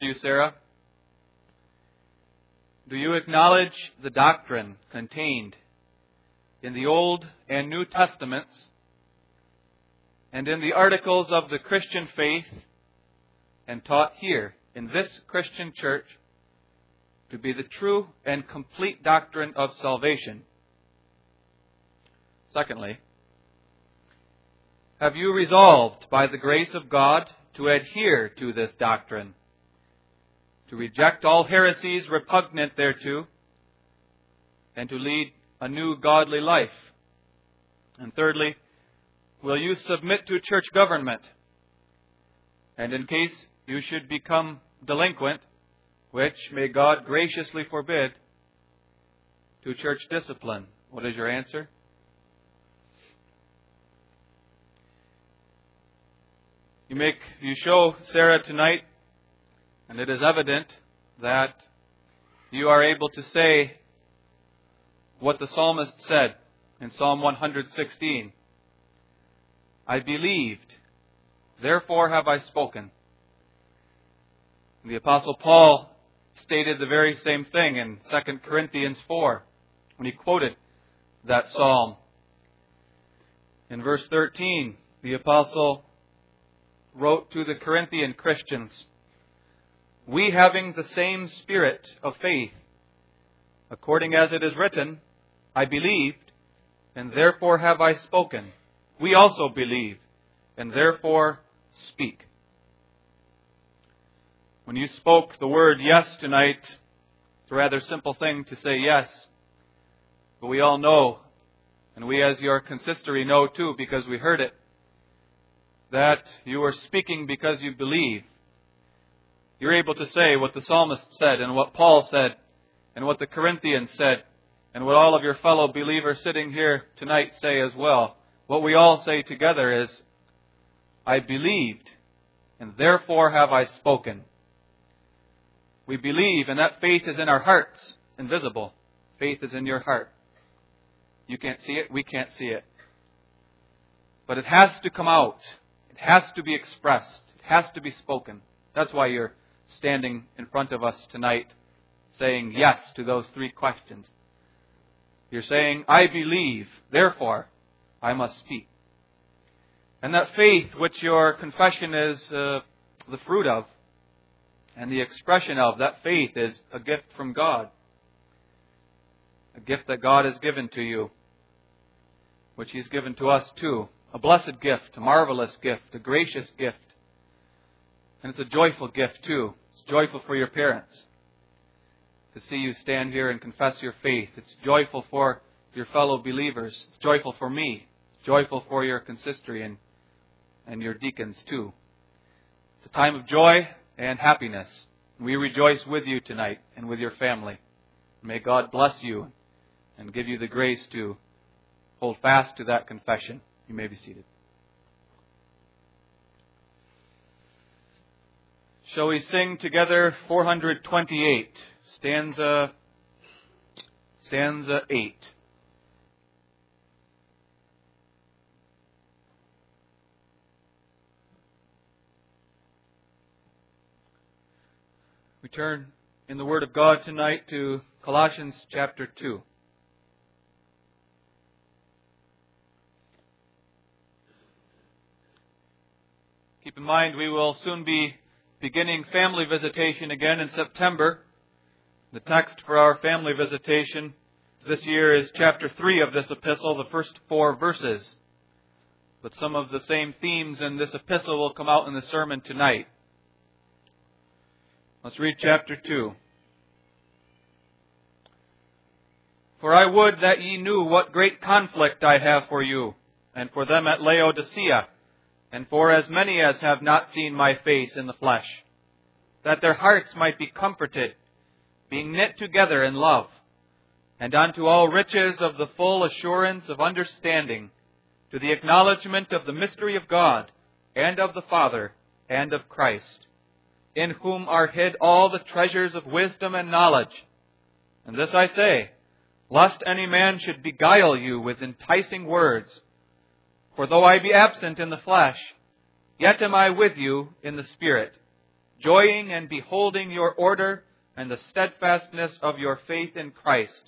you, Sarah. Do you acknowledge the doctrine contained in the Old and New Testaments and in the articles of the Christian faith and taught here in this Christian church to be the true and complete doctrine of salvation? Secondly, have you resolved by the grace of God to adhere to this doctrine, to reject all heresies repugnant thereto, and to lead a new godly life? And thirdly, will you submit to church government? And in case you should become delinquent, which may God graciously forbid, to church discipline? What is your answer? You show Sarah tonight, and it is evident that you are able to say what the psalmist said in Psalm 116. I believed, therefore have I spoken. The Apostle Paul stated the very same thing in 2 Corinthians 4 when he quoted that psalm. In verse 13, the Apostle wrote to the Corinthian Christians, we having the same spirit of faith, according as it is written, I believed, and therefore have I spoken. We also believe, and therefore speak. When you spoke the word yes tonight, it's a rather simple thing to say yes. But we all know, and we as your consistory know too, because we heard it, that you are speaking because you believe. You're able to say what the psalmist said, and what Paul said, and what the Corinthians said, and what all of your fellow believers sitting here tonight say as well. What we all say together is, I believed, and therefore have I spoken. We believe, and that faith is in our hearts, invisible. Faith is in your heart. You can't see it, we can't see it. But it has to come out. It has to be expressed. It has to be spoken. That's why you're standing in front of us tonight saying yes to those three questions. You're saying, I believe, therefore I must speak. And that faith which your confession is the fruit of and the expression of, that faith is a gift from God. A gift that God has given to you, which He's given to us too. A blessed gift, a marvelous gift, a gracious gift. And it's a joyful gift too. It's joyful for your parents to see you stand here and confess your faith. It's joyful for your fellow believers. It's joyful for me. It's joyful for your consistory and your deacons too. It's a time of joy and happiness. We rejoice with you tonight and with your family. May God bless you and give you the grace to hold fast to that confession. You may be seated. Shall we sing together 428, stanza 8. We turn in the Word of God tonight to Colossians chapter 2. Keep in mind, we will soon be beginning family visitation again in September. The text for our family visitation this year is chapter 3 of this epistle, the first 4 verses. But some of the same themes in this epistle will come out in the sermon tonight. Let's read chapter 2. For I would that ye knew what great conflict I have for you, and for them at Laodicea, and for as many as have not seen my face in the flesh, that their hearts might be comforted, being knit together in love, and unto all riches of the full assurance of understanding, to the acknowledgement of the mystery of God, and of the Father, and of Christ, in whom are hid all the treasures of wisdom and knowledge. And this I say, lest any man should beguile you with enticing words. For though I be absent in the flesh, yet am I with you in the Spirit, joying and beholding your order and the steadfastness of your faith in Christ.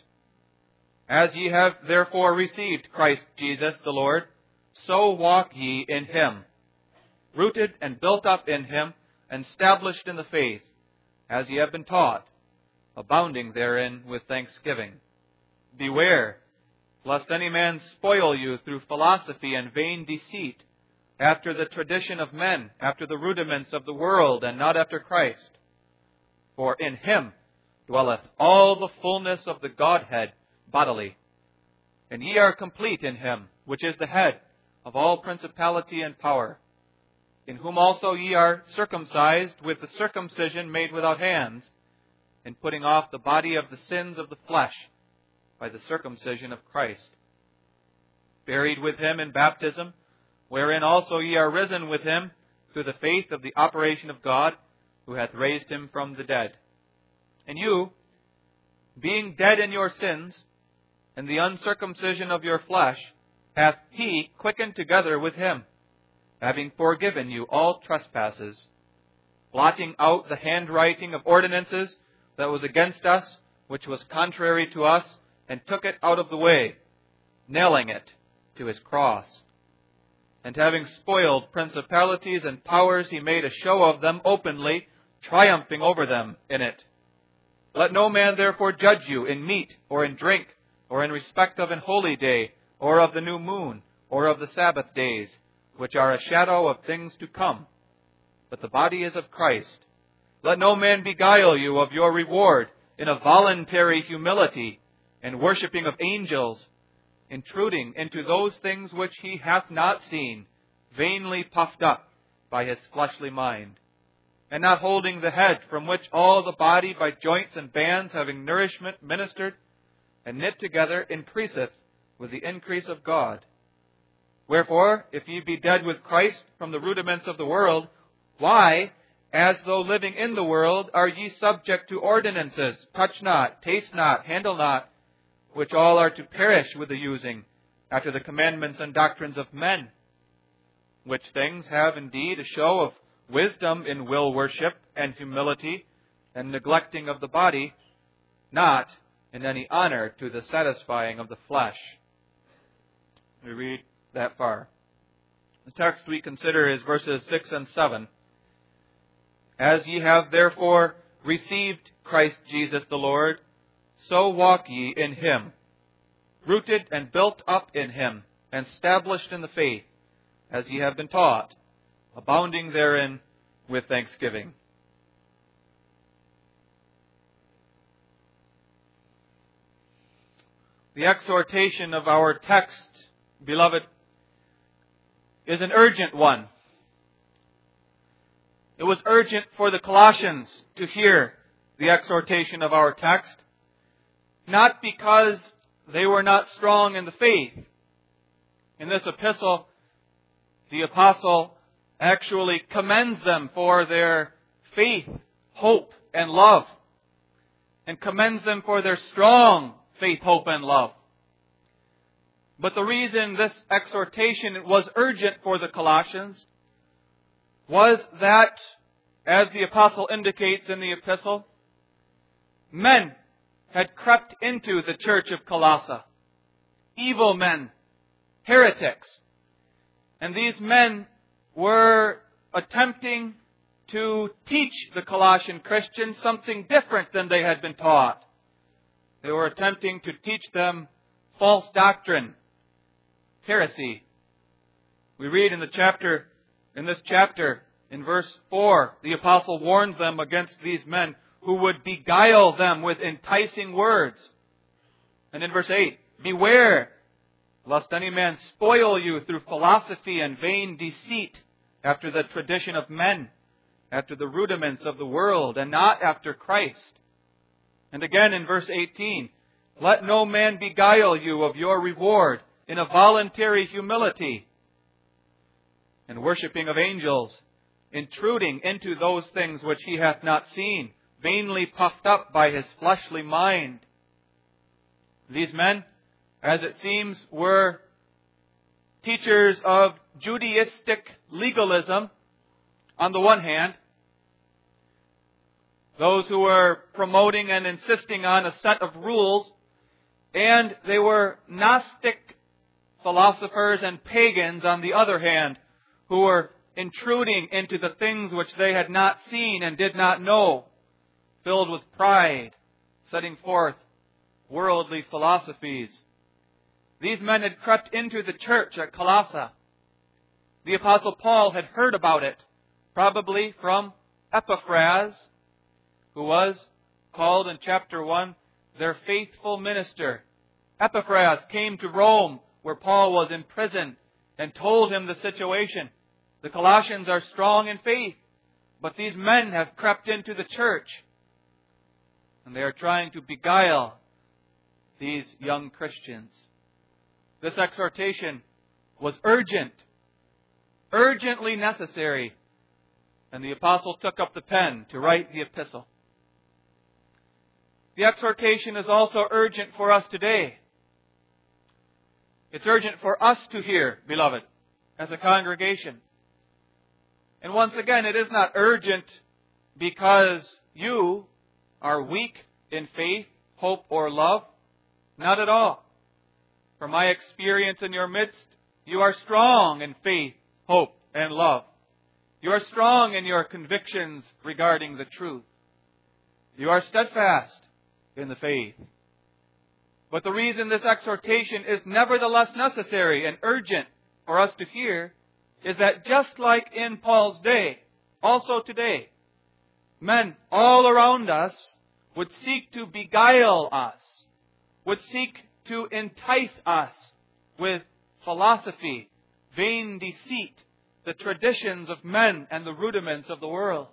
As ye have therefore received Christ Jesus the Lord, so walk ye in him, rooted and built up in him, and established in the faith, as ye have been taught, abounding therein with thanksgiving. Beware, lest any man spoil you through philosophy and vain deceit, after the tradition of men, after the rudiments of the world, and not after Christ. For in him dwelleth all the fullness of the Godhead bodily. And ye are complete in him, which is the head of all principality and power, in whom also ye are circumcised with the circumcision made without hands, in putting off the body of the sins of the flesh by the circumcision of Christ. Buried with him in baptism, wherein also ye are risen with him through the faith of the operation of God, who hath raised him from the dead. And you, being dead in your sins, and the uncircumcision of your flesh, hath he quickened together with him, having forgiven you all trespasses, blotting out the handwriting of ordinances that was against us, which was contrary to us, and took it out of the way, nailing it to his cross. And having spoiled principalities and powers, he made a show of them openly, triumphing over them in it. Let no man therefore judge you in meat or in drink, or in respect of an holy day, or of the new moon, or of the Sabbath days, which are a shadow of things to come. But the body is of Christ. Let no man beguile you of your reward in a voluntary humility, and worshipping of angels, intruding into those things which he hath not seen, vainly puffed up by his fleshly mind, and not holding the head, from which all the body by joints and bands, having nourishment ministered and knit together, increaseth with the increase of God. Wherefore, if ye be dead with Christ from the rudiments of the world, why, as though living in the world, are ye subject to ordinances, touch not, taste not, handle not, which all are to perish with the using, after the commandments and doctrines of men? Which things have indeed a show of wisdom in will worship and humility, and neglecting of the body, not in any honor to the satisfying of the flesh. We read that far. The text we consider is verses 6 and 7. As ye have therefore received Christ Jesus the Lord, so walk ye in him, rooted and built up in him, and established in the faith, as ye have been taught, abounding therein with thanksgiving. The exhortation of our text, beloved, is an urgent one. It was urgent for the Colossians to hear the exhortation of our text, not because they were not strong in the faith. In this epistle, the apostle actually commends them for their faith, hope, and love, and commends them for their strong faith, hope, and love. But the reason this exhortation was urgent for the Colossians was that, as the apostle indicates in the epistle, men had crept into the church of Colossae. Evil men, heretics. And these men were attempting to teach the Colossian Christians something different than they had been taught. They were attempting to teach them false doctrine, heresy. We read in this chapter, in verse 4, the apostle warns them against these men who would beguile them with enticing words. And in verse 8, beware, lest any man spoil you through philosophy and vain deceit, after the tradition of men, after the rudiments of the world, and not after Christ. And again in verse 18, let no man beguile you of your reward in a voluntary humility, and worshipping of angels, intruding into those things which he hath not seen, vainly puffed up by his fleshly mind. These men, as it seems, were teachers of Judaistic legalism on the one hand, those who were promoting and insisting on a set of rules, and they were Gnostic philosophers and pagans, on the other hand, who were intruding into the things which they had not seen and did not know, filled with pride, setting forth worldly philosophies. These men had crept into the church at Colossae. The Apostle Paul had heard about it, probably from Epaphras, who was called in chapter 1 their faithful minister. Epaphras came to Rome, where Paul was in prison, and told him the situation. The Colossians are strong in faith, but these men have crept into the church, and they are trying to beguile these young Christians. This exhortation was urgent, urgently necessary, and the apostle took up the pen to write the epistle. The exhortation is also urgent for us today. It's urgent for us to hear, beloved, as a congregation. And once again, it is not urgent because you are weak in faith, hope, or love. Not at all. From my experience in your midst, you are strong in faith, hope, and love. You are strong in your convictions regarding the truth. You are steadfast in the faith. But the reason this exhortation is nevertheless necessary and urgent for us to hear is that just like in Paul's day, also today, men all around us would seek to beguile us, would seek to entice us with philosophy, vain deceit, the traditions of men and the rudiments of the world.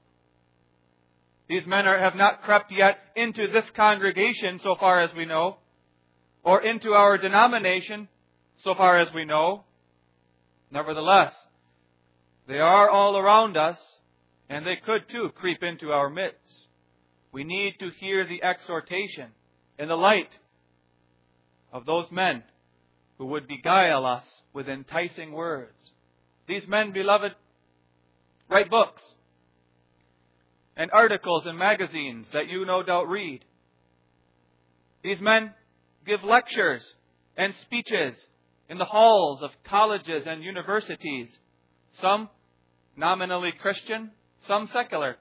These men have not crept yet into this congregation, so far as we know, or into our denomination, so far as we know. Nevertheless, they are all around us, and they could too creep into our midst. We need to hear the exhortation in the light of those men who would beguile us with enticing words. These men, beloved, write books and articles in magazines that you no doubt read. These men give lectures and speeches in the halls of colleges and universities, some nominally Christian, some secular.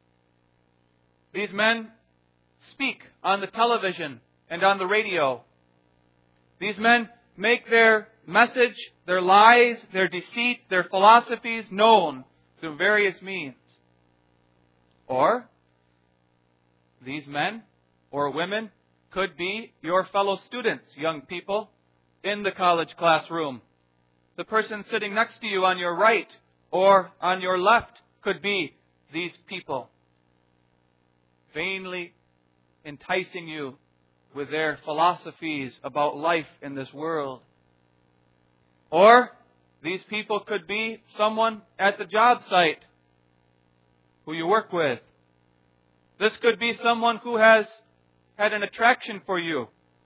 These men speak on the television and on the radio. These men make their message, their lies, their deceit, their philosophies known through various means. Or these men or women could be your fellow students, young people, in the college classroom. The person sitting next to you on your right or on your left could be these people, vainly enticing you with their philosophies about life in this world. Or these people could be someone at the job site who you work with. This could be someone who has had an attraction for you.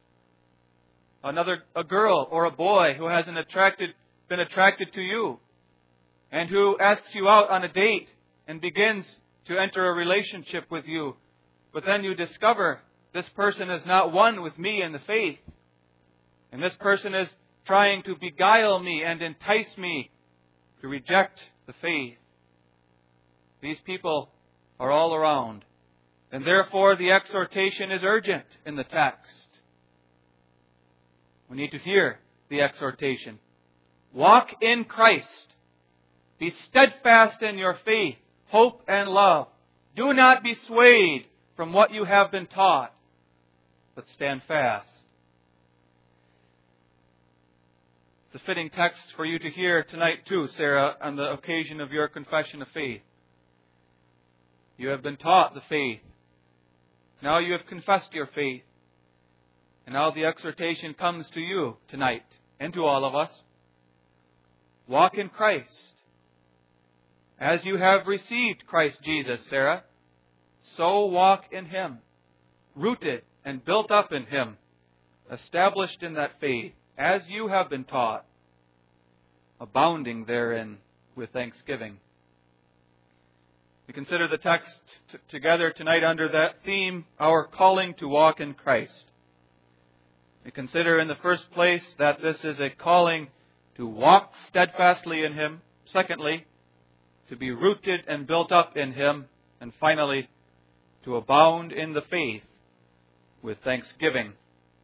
A girl or a boy who has been attracted to you, and who asks you out on a date and begins to enter a relationship with you. But then you discover this person is not one with me in the faith. And this person is trying to beguile me and entice me to reject the faith. These people are all around. And therefore the exhortation is urgent in the text. We need to hear the exhortation. Walk in Christ. Be steadfast in your faith, hope, and love. Do not be swayed from what you have been taught, but stand fast. It's a fitting text for you to hear tonight too, Sarah, on the occasion of your confession of faith. You have been taught the faith. Now you have confessed your faith. And now the exhortation comes to you tonight and to all of us. Walk in Christ. As you have received Christ Jesus, Sarah, so walk in Him, rooted and built up in Him, established in that faith, as you have been taught, abounding therein with thanksgiving. We consider the text together tonight under that theme, our calling to walk in Christ. We consider in the first place that this is a calling to walk steadfastly in Him. Secondly, to be rooted and built up in Him. And finally, to abound in the faith with thanksgiving.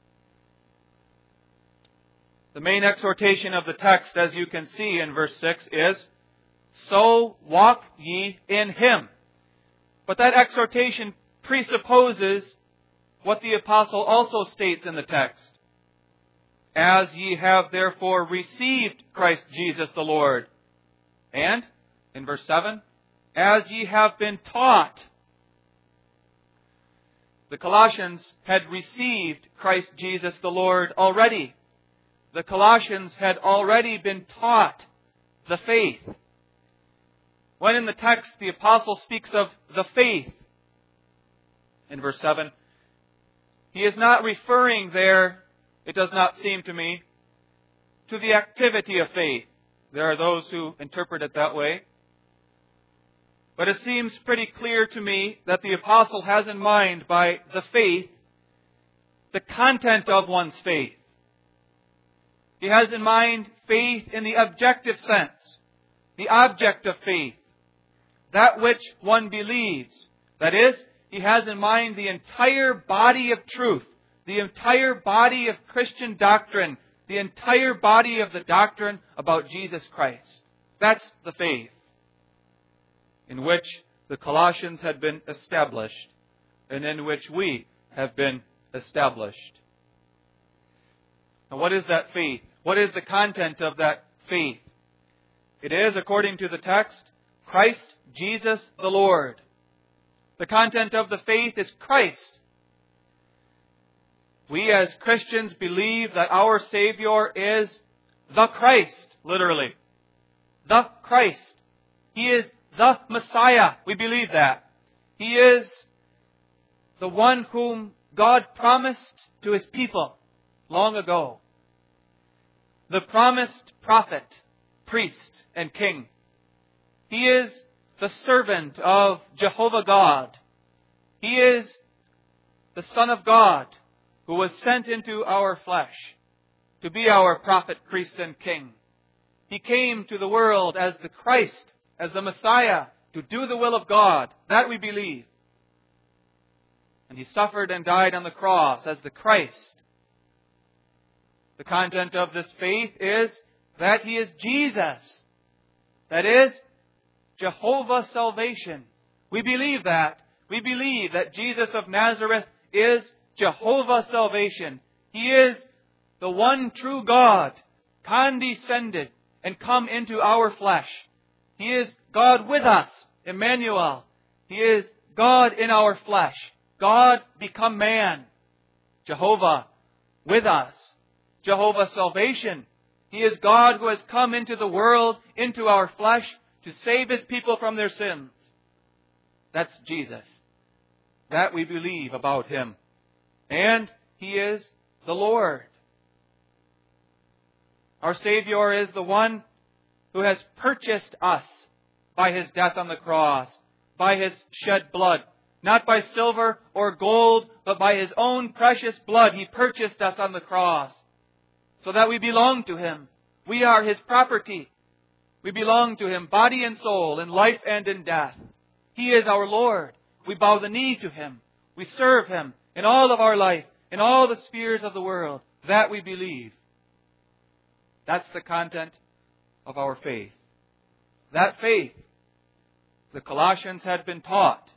The main exhortation of the text, as you can see in verse 6, is, "So walk ye in Him." But that exhortation presupposes what the apostle also states in the text. "As ye have therefore received Christ Jesus the Lord." And, in verse 7, "As ye have been taught." The Colossians had received Christ Jesus the Lord already. The Colossians had already been taught the faith. When in the text the apostle speaks of the faith, in verse 7, he is not referring there, it does not seem to me, to the activity of faith. There are those who interpret it that way. But it seems pretty clear to me that the apostle has in mind by the faith the content of one's faith. He has in mind faith in the objective sense, the object of faith, that which one believes. That is, he has in mind the entire body of truth, the entire body of Christian doctrine, the entire body of the doctrine about Jesus Christ. That's the faith in which the Colossians had been established and in which we have been established. Now, what is that faith? What is the content of that faith? It is, according to the text, Christ Jesus the Lord. The content of the faith is Christ. We as Christians believe that our Savior is the Christ, literally. The Christ. He is the Messiah. We believe that. He is the one whom God promised to His people long ago. The promised prophet, priest, and king. He is the servant of Jehovah God. He is the Son of God who was sent into our flesh to be our prophet, priest, and king. He came to the world as the Christ, as the Messiah, to do the will of God. That we believe. And He suffered and died on the cross as the Christ. The content of this faith is that He is Jesus. That is, Jehovah salvation. We believe that. We believe that Jesus of Nazareth is Jehovah salvation. He is the one true God, condescended and come into our flesh. He is God with us, Emmanuel. He is God in our flesh. God become man. Jehovah with us. Jehovah salvation. He is God who has come into the world, into our flesh, to save His people from their sins. That's Jesus. That we believe about Him. And He is the Lord. Our Savior is the one who has purchased us by His death on the cross, by His shed blood. Not by silver or gold, but by His own precious blood. He purchased us on the cross so that we belong to Him. We are His property. We belong to Him, body and soul, in life and in death. He is our Lord. We bow the knee to Him. We serve Him in all of our life, in all the spheres of the world. That we believe. That's the content of our faith. That faith, the Colossians had been taught.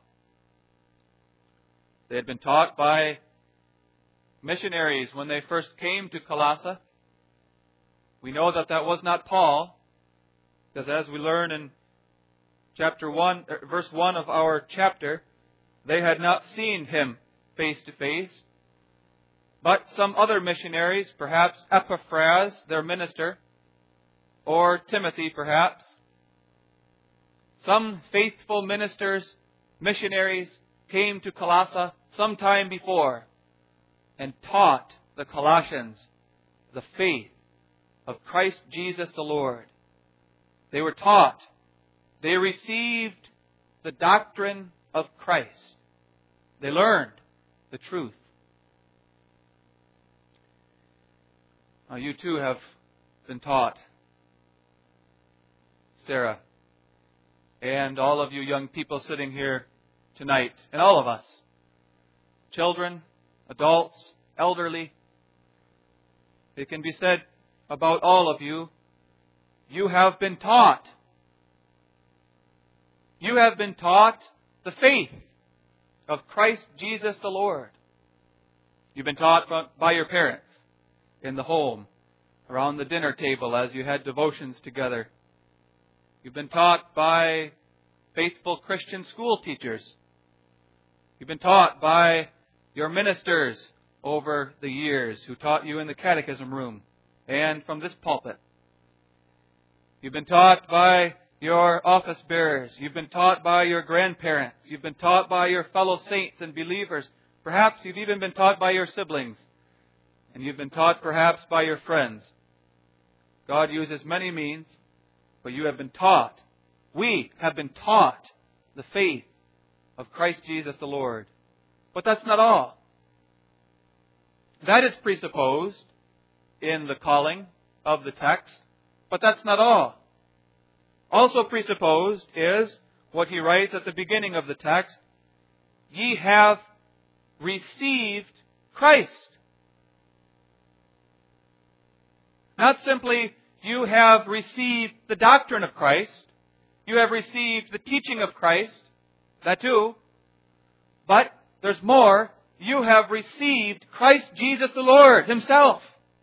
They had been taught by missionaries when they first came to Colossae. We know that that was not Paul, because as we learn in chapter 1, verse 1 of our chapter, they had not seen him face to face. But some other missionaries, perhaps Epaphras, their minister, or Timothy perhaps, some faithful ministers, missionaries, came to Colossae some time before and taught the Colossians the faith of Christ Jesus the Lord. They were taught. They received the doctrine of Christ. They learned the truth. Now, you too have been taught, Sarah, and all of you young people sitting here tonight, and all of us, children, adults, elderly. It can be said about all of you, you have been taught. You have been taught the faith of Christ Jesus the Lord. You've been taught by your parents in the home, around the dinner table as you had devotions together. You've been taught by faithful Christian school teachers. You've been taught by your ministers over the years who taught you in the catechism room and from this pulpit. You've been taught by your office bearers. You've been taught by your grandparents. You've been taught by your fellow saints and believers. Perhaps you've even been taught by your siblings. And you've been taught perhaps by your friends. God uses many means, but you have been taught. We have been taught the faith of Christ Jesus the Lord. But that's not all. That is presupposed in the calling of the text, but that's not all. Also presupposed is what he writes at the beginning of the text, ye have received Christ. Not simply you have received the doctrine of Christ, you have received the teaching of Christ, that too, but there's more. You have received Christ Jesus the Lord Himself.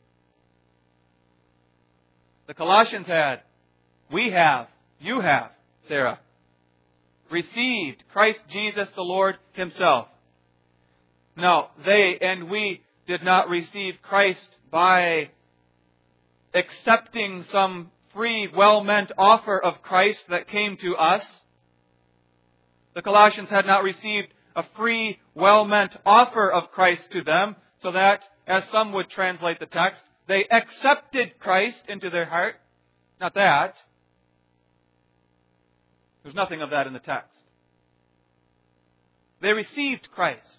The Colossians had, we have, you have, Sarah, received Christ Jesus the Lord Himself. Now, they and we did not receive Christ by accepting some free, well-meant offer of Christ that came to us. The Colossians had not received a free, well-meant offer of Christ to them, so that, as some would translate the text, they accepted Christ into their heart. Not that. There's nothing of that in the text. They received Christ.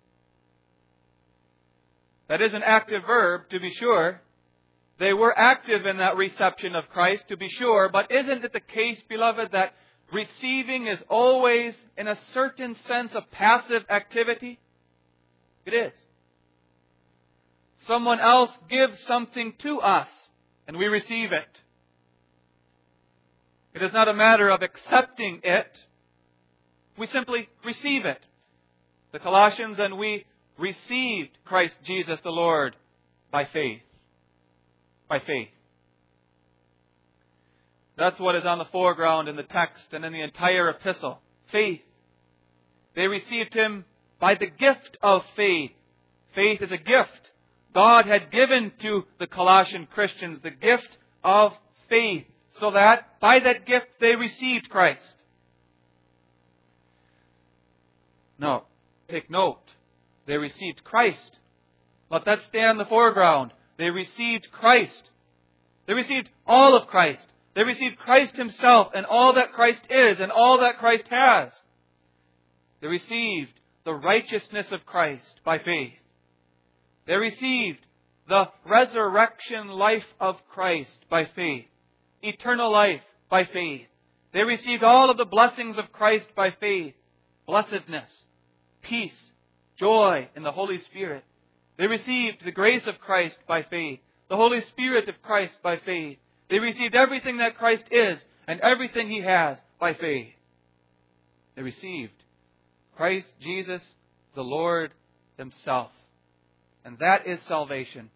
That is an active verb, to be sure. They were active in that reception of Christ, to be sure, but isn't it the case, beloved, that receiving is always, in a certain sense, a passive activity? It is. Someone else gives something to us, and we receive it. It is not a matter of accepting it. We simply receive it. The Colossians and we received Christ Jesus the Lord by faith. By faith. That's what is on the foreground in the text and in the entire epistle. Faith. They received Him by the gift of faith. Faith is a gift. God had given to the Colossian Christians the gift of faith, so that by that gift they received Christ. No, take note. They received Christ. Let that stand in the foreground. They received Christ. They received all of Christ. They received Christ Himself and all that Christ is and all that Christ has. They received the righteousness of Christ by faith. They received the resurrection life of Christ by faith. Eternal life by faith. They received all of the blessings of Christ by faith. Blessedness, peace, joy in the Holy Spirit. They received the grace of Christ by faith. The Holy Spirit of Christ by faith. They received everything that Christ is and everything He has by faith. They received Christ Jesus, the Lord Himself. And that is salvation.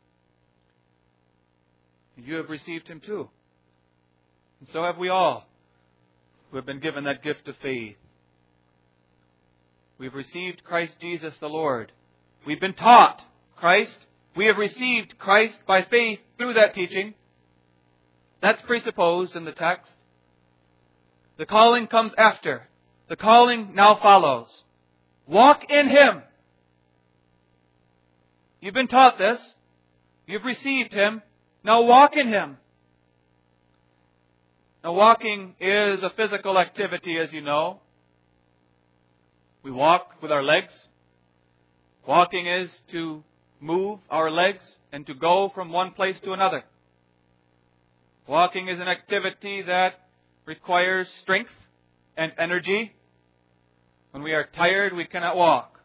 You have received Him too. And so have we all who have been given that gift of faith. We've received Christ Jesus the Lord. We've been taught Christ. We have received Christ by faith through that teaching. That's presupposed in the text. The calling comes after. The calling now follows. Walk in Him. You've been taught this. You've received Him. Now walk in Him. Now walking is a physical activity, as you know. We walk with our legs. Walking is to move our legs and to go from one place to another. Walking is an activity that requires strength and energy. When we are tired, we cannot walk.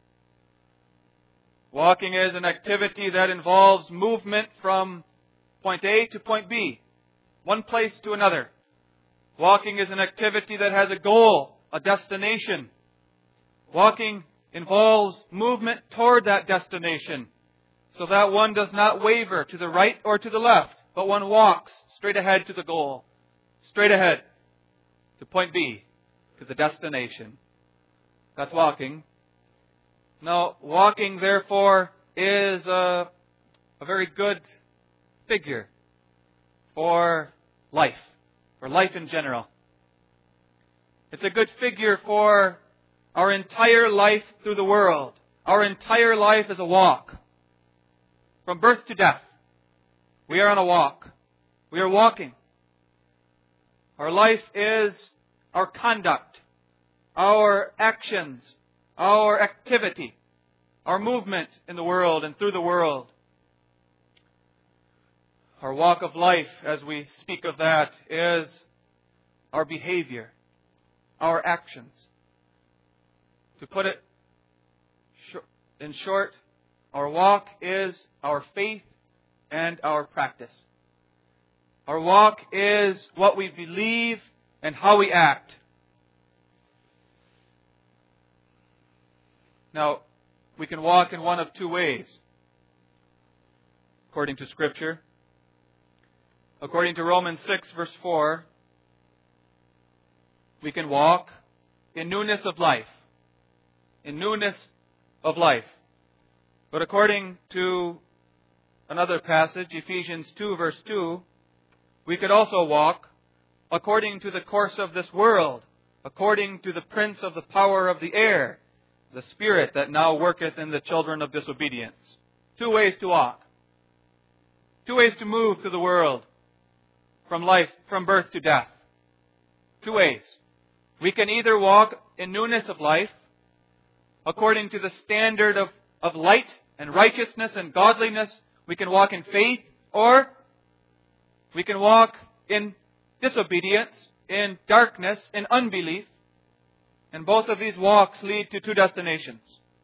Walking is an activity that involves movement from point A to point B, one place to another. Walking is an activity that has a goal, a destination. Walking involves movement toward that destination, so that one does not waver to the right or to the left, but one walks straight ahead to the goal, straight ahead to point B, to the destination. That's walking. Now, walking, therefore, is a very good figure for life in general. It's a good figure for our entire life through the world. Our entire life is a walk. From birth to death, we are on a walk. We are walking. Our life is our conduct, our actions, our activity, our movement in the world and through the world. Our walk of life, as we speak of that, is our behavior, our actions. To put it in short, our walk is our faith and our practice. Our walk is what we believe and how we act. Now, we can walk in one of two ways, according to Scripture. According to Romans 6, verse 4, we can walk in newness of life. In newness of life. But according to another passage, Ephesians 2, verse 2, we could also walk according to the course of this world, according to the prince of the power of the air, the spirit that now worketh in the children of disobedience. Two ways to walk. Two ways to move through the world. From life, from birth to death. Two ways. We can either walk in newness of life, according to the standard of light and righteousness and godliness. We can walk in faith, or we can walk in disobedience, in darkness, in unbelief. And both of these walks lead to two destinations.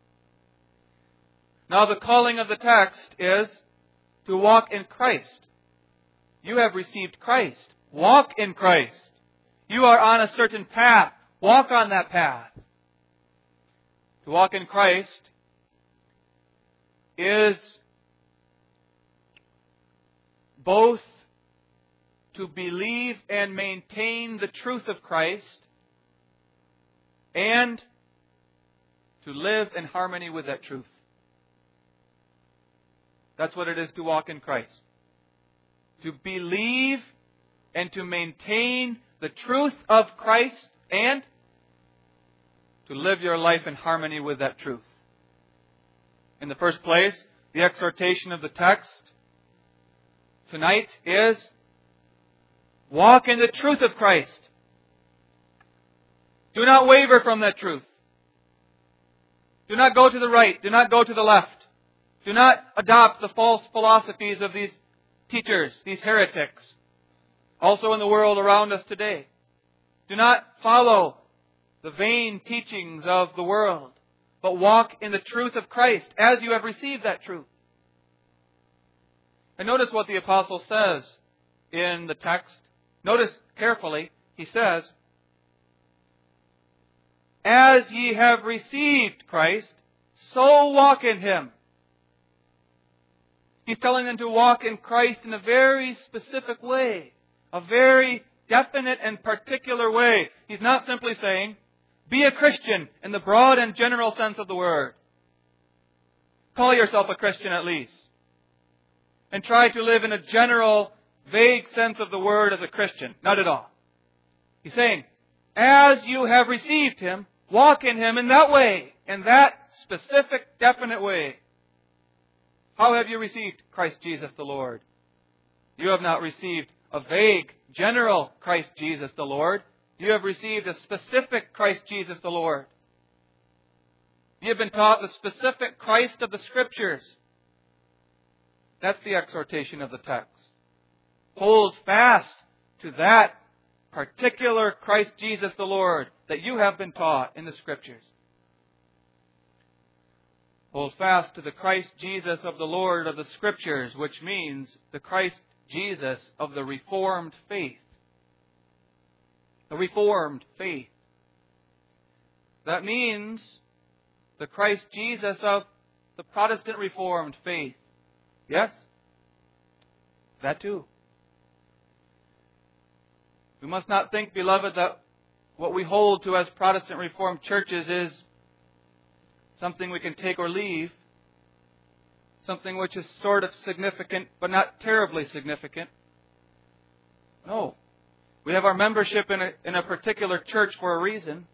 Now the calling of the text is to walk in Christ. You have received Christ. Walk in Christ. You are on a certain path. Walk on that path. To walk in Christ is both to believe and maintain the truth of Christ and to live in harmony with that truth. That's what it is to walk in Christ. To believe and to maintain the truth of Christ and to live your life in harmony with that truth. In the first place, the exhortation of the text tonight is walk in the truth of Christ. Do not waver from that truth. Do not go to the right. Do not go to the left. Do not adopt the false philosophies of these teachers, these heretics, also in the world around us today. Do not follow the vain teachings of the world, but walk in the truth of Christ as you have received that truth. And notice what the apostle says in the text. Notice carefully, he says, as ye have received Christ, so walk in Him. He's telling them to walk in Christ in a very specific way, a very definite and particular way. He's not simply saying, be a Christian in the broad and general sense of the word. Call yourself a Christian at least. And try to live in a general, vague sense of the word as a Christian. Not at all. He's saying, as you have received Him, walk in Him in that way, in that specific, definite way. How have you received Christ Jesus the Lord? You have not received a vague, general Christ Jesus the Lord. You have received a specific Christ Jesus the Lord. Ye have been taught the specific Christ of the Scriptures. That's the exhortation of the text. Hold fast to that particular Christ Jesus the Lord that you have been taught in the Scriptures. Hold fast to the Christ Jesus of the Lord of the Scriptures, which means the Christ Jesus of the Reformed faith. The Reformed faith. That means the Christ Jesus of the Protestant Reformed faith. Yes? That too. We must not think, beloved, that what we hold to as Protestant Reformed churches is something we can take or leave. Something which is sort of significant, but not terribly significant. No. We have our membership in a particular church for a reason.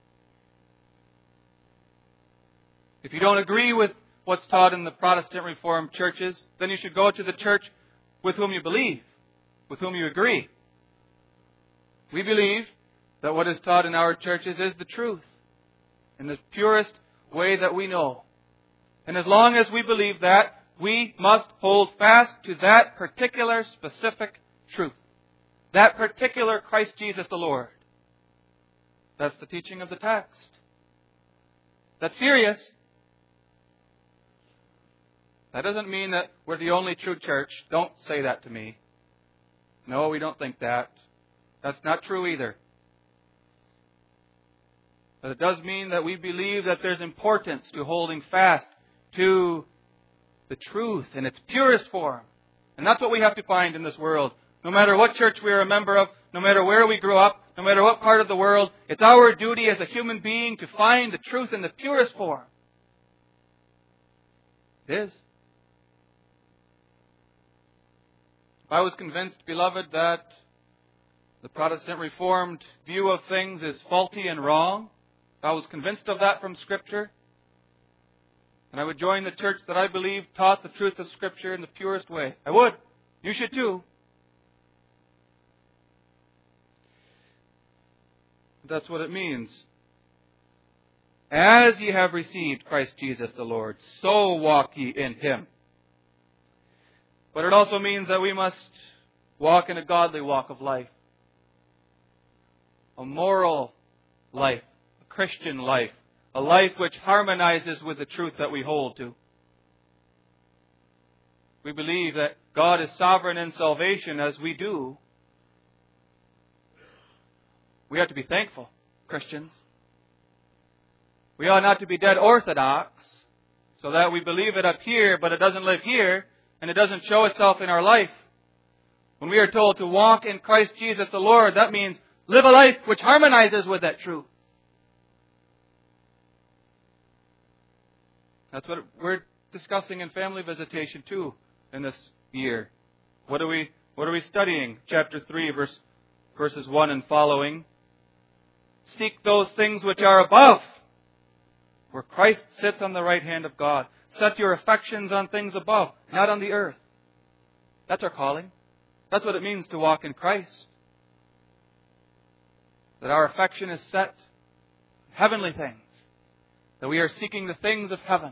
If you don't agree with what's taught in the Protestant Reformed churches, then you should go to the church with whom you believe, with whom you agree. We believe that what is taught in our churches is the truth, in the purest way that we know. And as long as we believe that, we must hold fast to that particular specific truth. That particular Christ Jesus the Lord. That's the teaching of the text. That's serious. That doesn't mean that we're the only true church. Don't say that to me. No, we don't think that. That's not true either. But it does mean that we believe that there's importance to holding fast to the truth in its purest form. And that's what we have to find in this world. No matter what church we are a member of, no matter where we grew up, no matter what part of the world, it's our duty as a human being to find the truth in the purest form. It is. If I was convinced, beloved, that the Protestant Reformed view of things is faulty and wrong, if I was convinced of that from Scripture, and I would join the church that I believe taught the truth of Scripture in the purest way. I would. You should too. That's what it means. As ye have received Christ Jesus the Lord, so walk ye in Him. But it also means that we must walk in a godly walk of life. A moral life. A Christian life. A life which harmonizes with the truth that we hold to. We believe that God is sovereign in salvation as we do. We have to be thankful, Christians. We ought not to be dead orthodox, so that we believe it up here, but it doesn't live here, and it doesn't show itself in our life. When we are told to walk in Christ Jesus the Lord, that means live a life which harmonizes with that truth. That's what we're discussing in family visitation too in this year. What are we studying? Chapter 3, verses 1 and following. Seek those things which are above, where Christ sits on the right hand of God. Set your affections on things above, not on the earth. That's our calling. That's what it means to walk in Christ. That our affection is set on heavenly things. That we are seeking the things of heaven.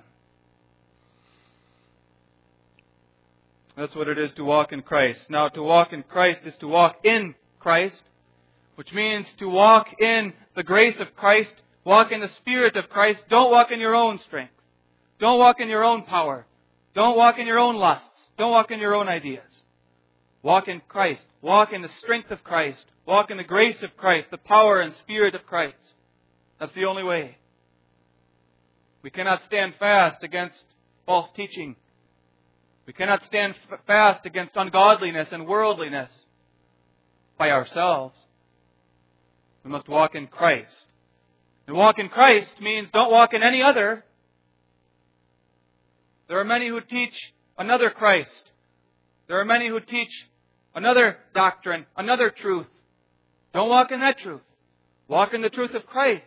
That's what it is to walk in Christ. Now, to walk in Christ is to walk in Christ, which means to walk in the grace of Christ, walk in the Spirit of Christ. Don't walk in your own strength. Don't walk in your own power. Don't walk in your own lusts. Don't walk in your own ideas. Walk in Christ. Walk in the strength of Christ. Walk in the grace of Christ, the power and Spirit of Christ. That's the only way. We cannot stand fast against false teaching. We cannot stand fast against ungodliness and worldliness by ourselves. We must walk in Christ. And walk in Christ means don't walk in any other. There are many who teach another Christ. There are many who teach another doctrine, another truth. Don't walk in that truth. Walk in the truth of Christ.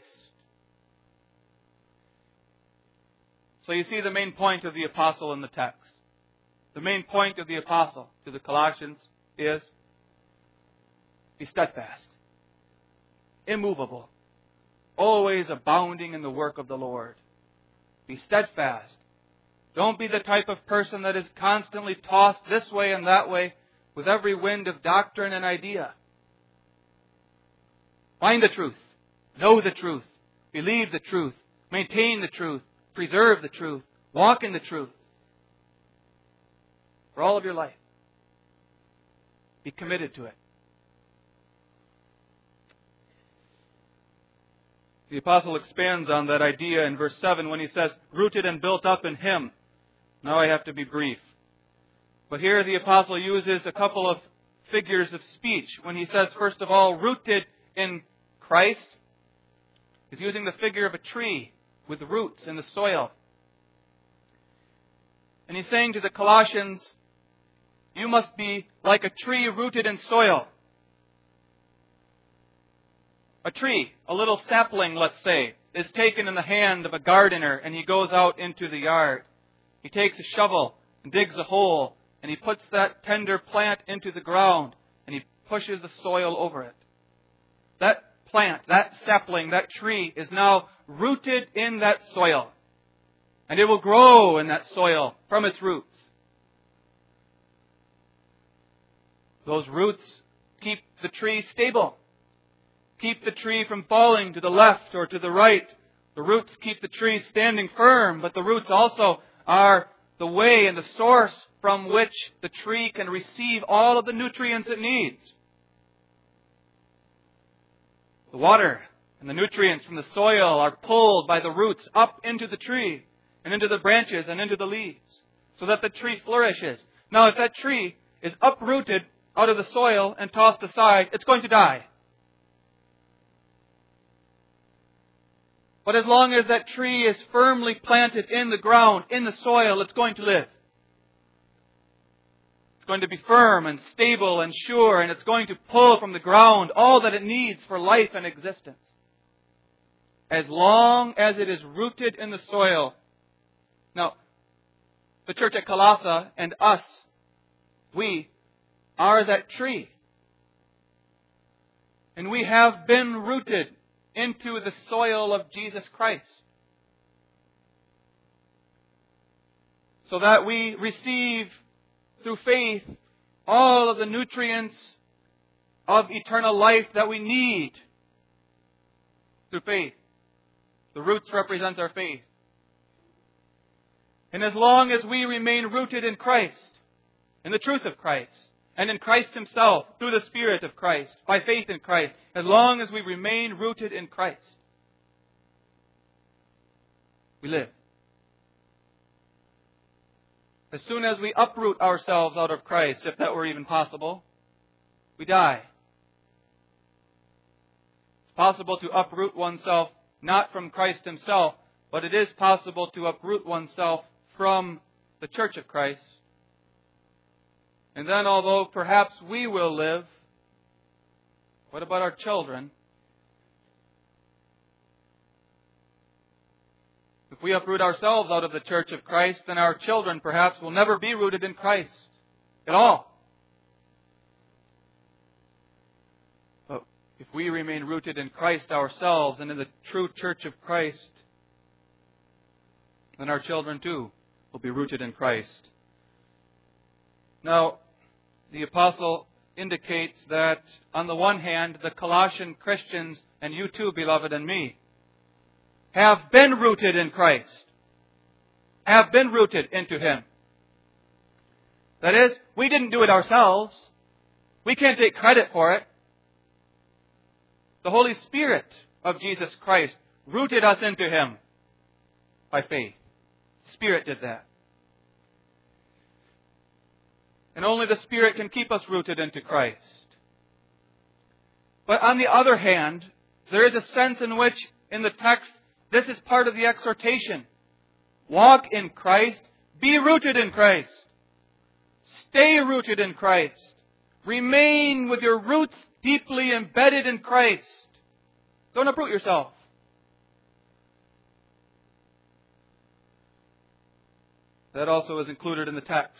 So you see the main point of the apostle in the text. The main point of the apostle to the Colossians is be steadfast, immovable, always abounding in the work of the Lord. Be steadfast. Don't be the type of person that is constantly tossed this way and that way with every wind of doctrine and idea. Find the truth. Know the truth. Believe the truth. Maintain the truth. Preserve the truth. Walk in the truth. For all of your life. Be committed to it. The apostle expands on that idea in verse 7 when he says, rooted and built up in Him. Now I have to be brief. But here the apostle uses a couple of figures of speech. When he says, first of all, rooted in Christ, he's using the figure of a tree with roots in the soil. And he's saying to the Colossians, you must be like a tree rooted in soil. A tree, a little sapling, let's say, is taken in the hand of a gardener and he goes out into the yard. He takes a shovel and digs a hole and he puts that tender plant into the ground and he pushes the soil over it. That plant, that sapling, that tree is now rooted in that soil. And it will grow in that soil from its roots. Those roots keep the tree stable. Keep the tree from falling to the left or to the right. The roots keep the tree standing firm, but the roots also are the way and the source from which the tree can receive all of the nutrients it needs. The water and the nutrients from the soil are pulled by the roots up into the tree and into the branches and into the leaves so that the tree flourishes. Now, if that tree is uprooted out of the soil and tossed aside, it's going to die. But as long as that tree is firmly planted in the ground, in the soil, it's going to live. It's going to be firm and stable and sure, and it's going to pull from the ground all that it needs for life and existence. As long as it is rooted in the soil. Now, the church at Colossae and us, we are that tree. And we have been rooted into the soil of Jesus Christ. So that we receive through faith all of the nutrients of eternal life that we need through faith. The roots represent our faith. And as long as we remain rooted in Christ, in the truth of Christ, and in Christ Himself, through the Spirit of Christ, by faith in Christ, as long as we remain rooted in Christ, we live. As soon as we uproot ourselves out of Christ, if that were even possible, we die. It's possible to uproot oneself not from Christ Himself, but it is possible to uproot oneself from the church of Christ. And then, although perhaps we will live, what about our children? If we uproot ourselves out of the church of Christ, then our children perhaps will never be rooted in Christ at all. But if we remain rooted in Christ ourselves and in the true church of Christ, then our children too will be rooted in Christ. Now, the apostle indicates that, on the one hand, the Colossian Christians, and you too, beloved, and me, have been rooted in Christ. Have been rooted into Him. That is, we didn't do it ourselves. We can't take credit for it. The Holy Spirit of Jesus Christ rooted us into Him by faith. The Spirit did that. And only the Spirit can keep us rooted into Christ. But on the other hand, there is a sense in which, in the text, this is part of the exhortation. Walk in Christ. Be rooted in Christ. Stay rooted in Christ. Remain with your roots deeply embedded in Christ. Don't uproot yourself. That also is included in the text.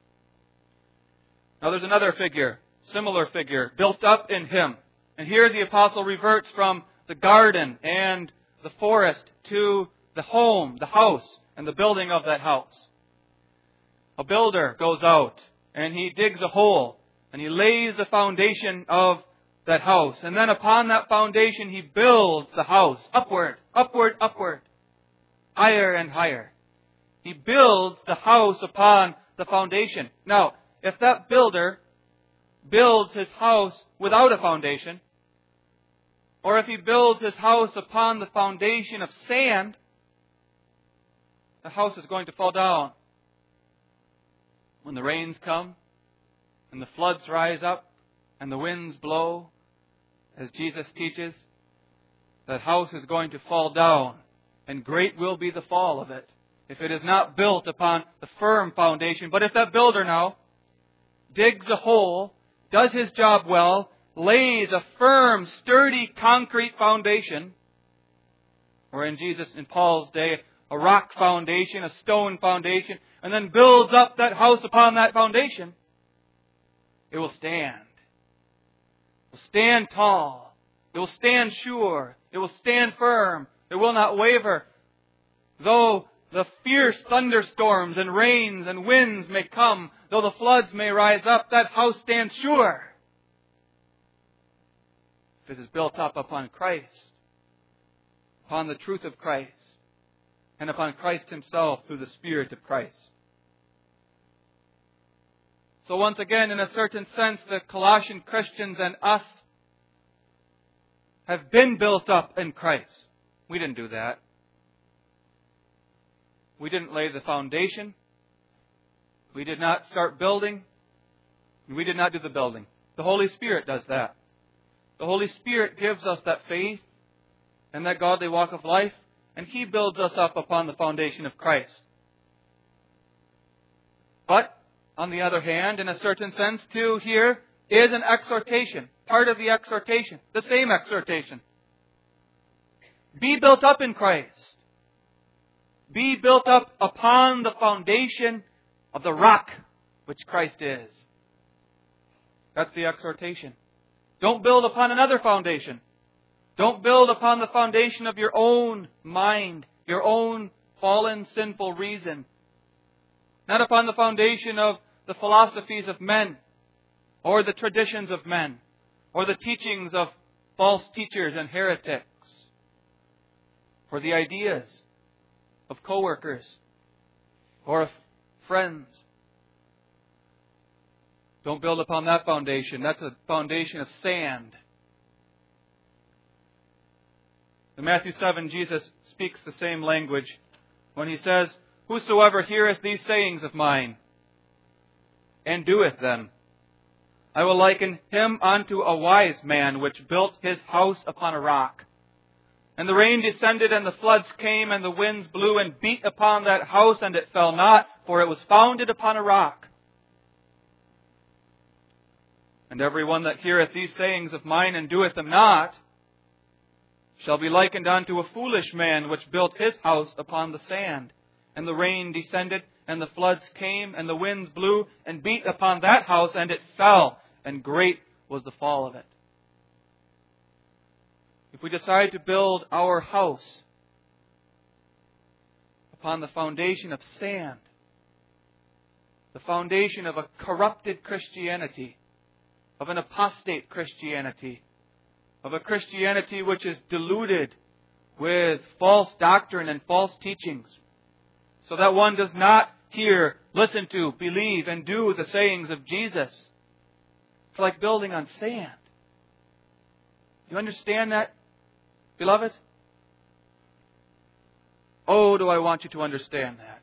Now there's another figure, similar figure, built up in Him. And here the apostle reverts from the garden and the forest to the home, the house, and the building of that house. A builder goes out and he digs a hole and he lays the foundation of that house. And then upon that foundation he builds the house upward, upward, upward, higher and higher. He builds the house upon the foundation. Now, if that builder builds his house without a foundation, or if he builds his house upon the foundation of sand, the house is going to fall down. When the rains come, and the floods rise up, and the winds blow, as Jesus teaches, that house is going to fall down, and great will be the fall of it, if it is not built upon the firm foundation. But if that builder now digs a hole, does his job well, lays a firm, sturdy, concrete foundation, or in Paul's day, a rock foundation, a stone foundation, and then builds up that house upon that foundation, it will stand. It will stand tall. It will stand sure. It will stand firm. It will not waver. Though the fierce thunderstorms and rains and winds may come, though the floods may rise up, that house stands sure. If it is built up upon Christ, upon the truth of Christ, and upon Christ Himself through the Spirit of Christ. So once again, in a certain sense, the Colossian Christians and us have been built up in Christ. We didn't do that. We didn't lay the foundation. We did not start building. We did not do the building. The Holy Spirit does that. The Holy Spirit gives us that faith and that godly walk of life, and He builds us up upon the foundation of Christ. But, on the other hand, in a certain sense, too, here is an exhortation. Part of the exhortation. The same exhortation. Be built up in Christ. Be built up upon the foundation of the rock which Christ is. That's the exhortation. Don't build upon another foundation. Don't build upon the foundation of your own mind, your own fallen, sinful reason. Not upon the foundation of the philosophies of men, or the traditions of men, or the teachings of false teachers and heretics, or the ideas of co-workers, or of friends. Don't build upon that foundation. That's a foundation of sand. In Matthew 7, Jesus speaks the same language when He says, "Whosoever heareth these sayings of mine, and doeth them, I will liken him unto a wise man which built his house upon a rock. And the rain descended, and the floods came, and the winds blew and beat upon that house, and it fell not, for it was founded upon a rock. And every one that heareth these sayings of mine, and doeth them not, shall be likened unto a foolish man which built his house upon the sand. And the rain descended, and the floods came, and the winds blew and beat upon that house, and it fell, and great was the fall of it." If we decide to build our house upon the foundation of sand, the foundation of a corrupted Christianity, of an apostate Christianity, of a Christianity which is diluted with false doctrine and false teachings, so that one does not hear, listen to, believe, and do the sayings of Jesus. It's like building on sand. Do you understand that, beloved? Oh, do I want you to understand that.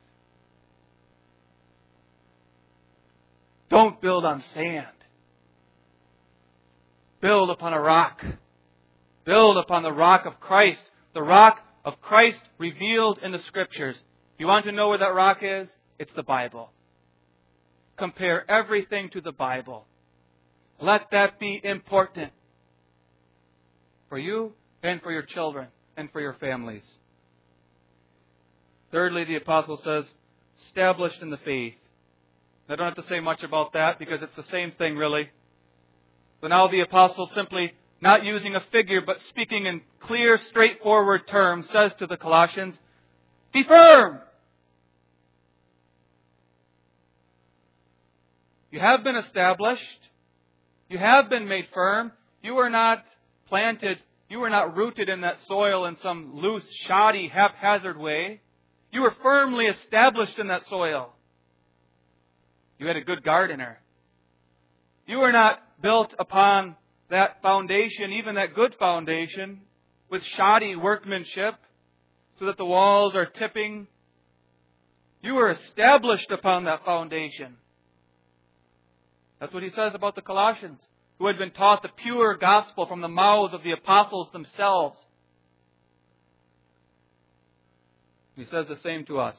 Don't build on sand. Build upon a rock. Build upon the rock of Christ. The rock of Christ revealed in the Scriptures. You want to know where that rock is? It's the Bible. Compare everything to the Bible. Let that be important for you and for your children and for your families. Thirdly, the apostle says, established in the faith. I don't have to say much about that because it's the same thing really. So now the apostle, simply not using a figure but speaking in clear, straightforward terms, says to the Colossians, Be firm. You have been established. You have been made firm. You are not planted. You are not rooted in that soil in some loose, shoddy, haphazard way. You were firmly established in that soil. You had a good gardener. You were not built upon that foundation, even that good foundation, with shoddy workmanship, so that the walls are tipping. You were established upon that foundation. That's what he says about the Colossians, who had been taught the pure gospel from the mouths of the apostles themselves. He says the same to us.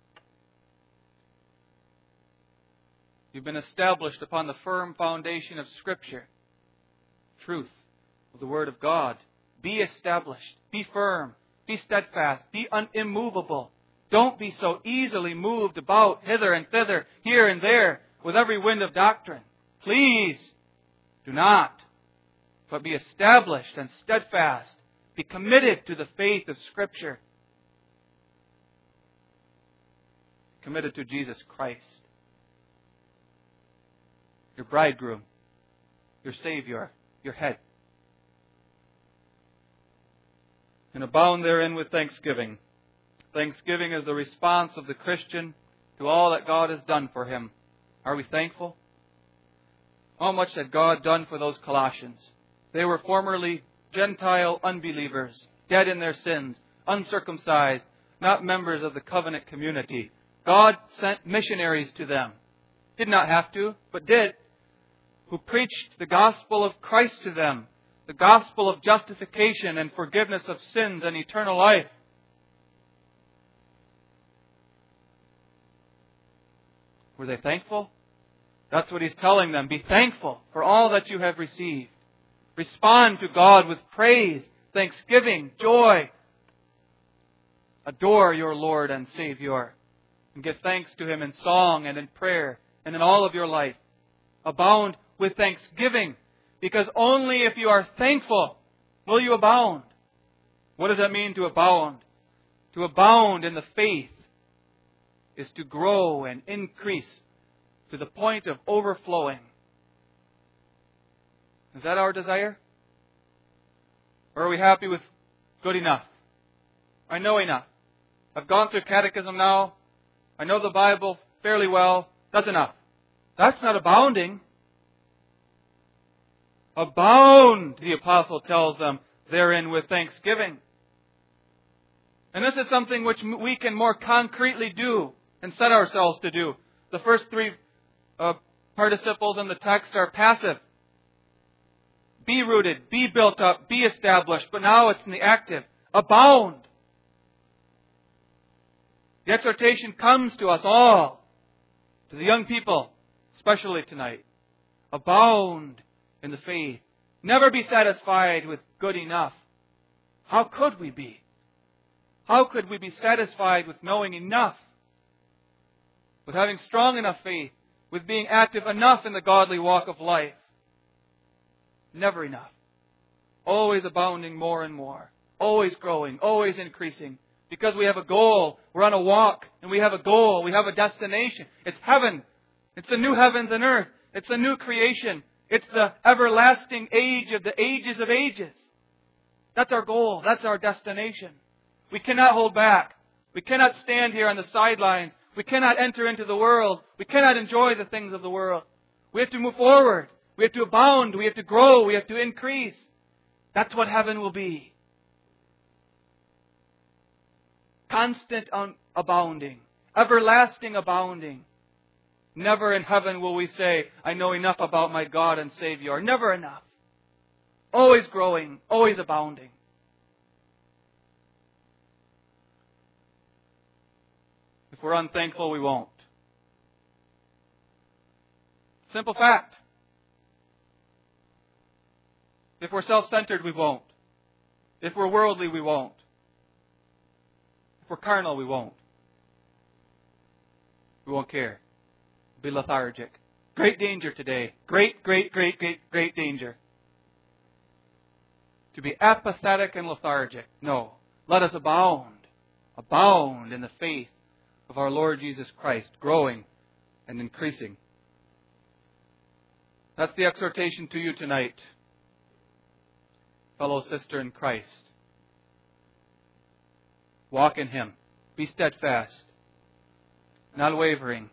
You've been established upon the firm foundation of Scripture, truth of the Word of God. Be established. Be firm. Be steadfast. Be immovable. Don't be so easily moved about hither and thither, here and there, with every wind of doctrine. Please do not, but be established and steadfast. Be committed to the faith of Scripture. Committed to Jesus Christ, your bridegroom, your Savior, your head. And abound therein with thanksgiving. Thanksgiving is the response of the Christian to all that God has done for him. Are we thankful? How much had God done for those Colossians? They were formerly Gentile unbelievers, dead in their sins, uncircumcised, not members of the covenant community. God sent missionaries to them. Did not have to, but did. Who preached the gospel of Christ to them. The gospel of justification and forgiveness of sins and eternal life. Were they thankful? That's what he's telling them. Be thankful for all that you have received. Respond to God with praise, thanksgiving, joy. Adore your Lord and Savior. And give thanks to Him in song and in prayer and in all of your life. Abound with thanksgiving, because only if you are thankful will you abound. What does that mean to abound? To abound in the faith is to grow and increase to the point of overflowing. Is that our desire? Or are we happy with good enough? I know enough. I've gone through catechism now. I know the Bible fairly well. That's enough. That's not abounding. Abound, the apostle tells them, therein with thanksgiving. And this is something which we can more concretely do and set ourselves to do. The first three participles in the text are passive. Be rooted, be built up, be established. But now it's in the active. Abound. The exhortation comes to us all, to the young people, especially tonight. Abound in the faith. Never be satisfied with good enough. How could we be? How could we be satisfied with knowing enough? With having strong enough faith? With being active enough in the godly walk of life? Never enough. Always abounding more and more. Always growing. Always increasing. Because we have a goal. We're on a walk. And we have a goal. We have a destination. It's heaven. It's the new heavens and earth. It's the new creation. It's the everlasting age of the ages of ages. That's our goal. That's our destination. We cannot hold back. We cannot stand here on the sidelines. We cannot enter into the world. We cannot enjoy the things of the world. We have to move forward. We have to abound. We have to grow. We have to increase. That's what heaven will be. Constant abounding. Everlasting abounding. Never in heaven will we say, I know enough about my God and Savior. Never enough. Always growing. Always abounding. If we're unthankful, we won't. Simple fact. If we're self-centered, we won't. If we're worldly, we won't. If we're carnal, we won't. We won't care. We'll be lethargic. Great danger today. Great danger. To be apathetic and lethargic. No. Let us abound. abound in the faith of our Lord Jesus Christ, growing and increasing. That's the exhortation to you tonight, fellow sister in Christ. Walk in Him. Be steadfast, not wavering.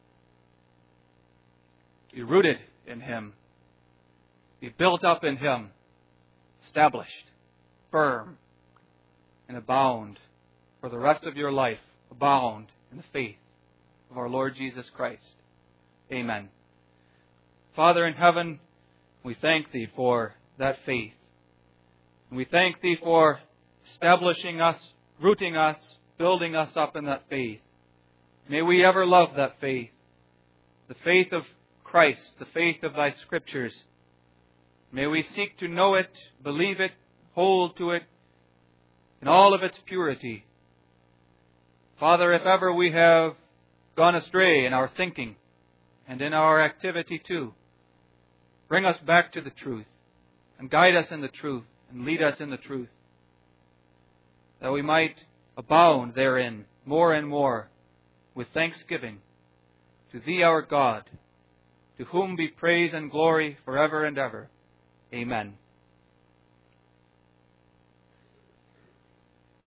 Be rooted in Him. Be built up in Him, established, firm, and abound for the rest of your life. Abound in the faith of our Lord Jesus Christ. Amen. Father in heaven, we thank Thee for that faith. And we thank Thee for establishing us, rooting us, building us up in that faith. May we ever love that faith, the faith of Christ, the faith of Thy Scriptures. May we seek to know it, believe it, hold to it in all of its purity. Father, if ever we have gone astray in our thinking and in our activity too, bring us back to the truth and guide us in the truth and lead us in the truth, that we might abound therein more and more with thanksgiving to Thee, our God, to whom be praise and glory forever and ever. Amen.